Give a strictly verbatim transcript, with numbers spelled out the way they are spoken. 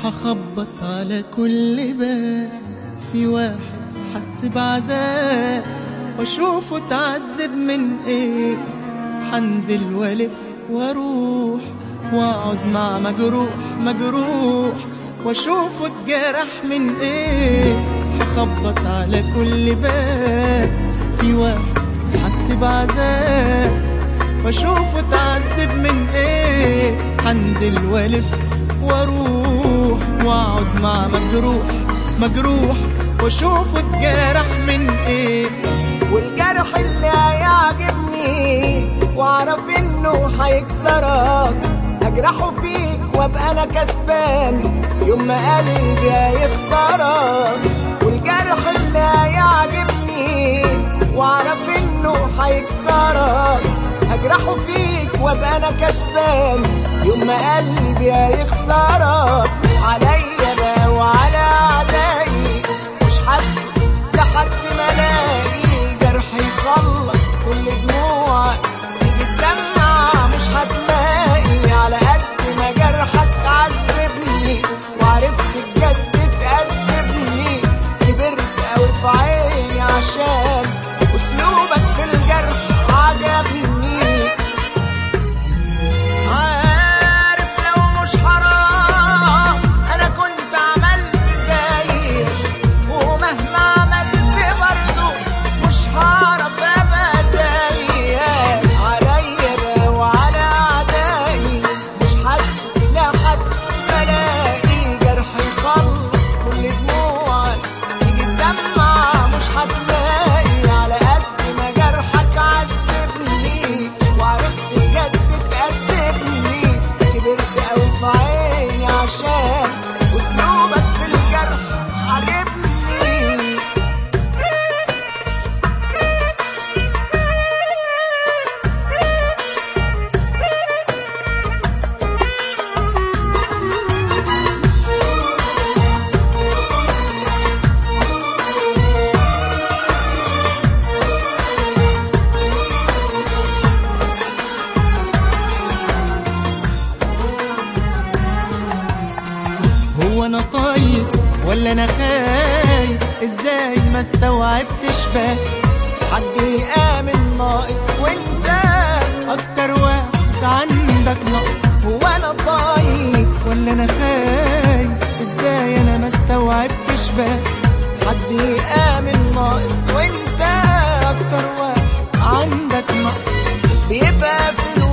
هخبط على كل باب، في واحد حس بعذاب واشوفه اتعذب من ايه. حنزل والف واروح واقعد مع مجروح مجروح واشوفه اتجرح من ايه. هخبط على كل باب، في واحد حس بعذاب واشوفه اتعذب من ايه. حنزل والف واروح واقعد مع مجروح مجروح واشوفه اتجرح من ايه. والجرح اللي هيعجبني واعرف انه هيكسرك، اجرحه فيك وابقى انا كسبان يوم ما قلبي هيخسرك. والجرح اللي هيعجبني واعرف انه هيكسرك، اجرحه فيك وابقى انا كسبان يوم ما قلبي هيخسرك. عليا بقى وعلى اعدائي مش حاسس لحد ما الاقي جرح يخلص كل دموع تيجي تدمع مش هتلاقي. على قد ما جرحك عذبني وعرفت بجد تأدبني، كبرت قوي في عيني عشان اسلوبك في الجرح عجبني. عارف لو مش حرام انا كنت عملت زيك، ومهما عملت برضه مش هعرف ابقى زيك. عليا بقى وعلى اعدائي مش حاسس لحد ما الاقي جرح يخلص كل دموعك تيجي تدمع مش هتلاقي. على قد ما جرحك عذبني وعرفت بجد تأدبني، كبرت قوي في عيني عشان اسلوبك في الجرح عجبني. هو انا طيب ولا انا خايب؟ ازاي ما استوعبتش بس حد يآمن ناقص وانت اكتر واحد عندك نقص؟ هو انا طيب ولا انا خايب؟ ازاي انا ما استوعبتش بس حد يآمن ناقص وانت اكتر واحد عندك نقص؟ بيبقى في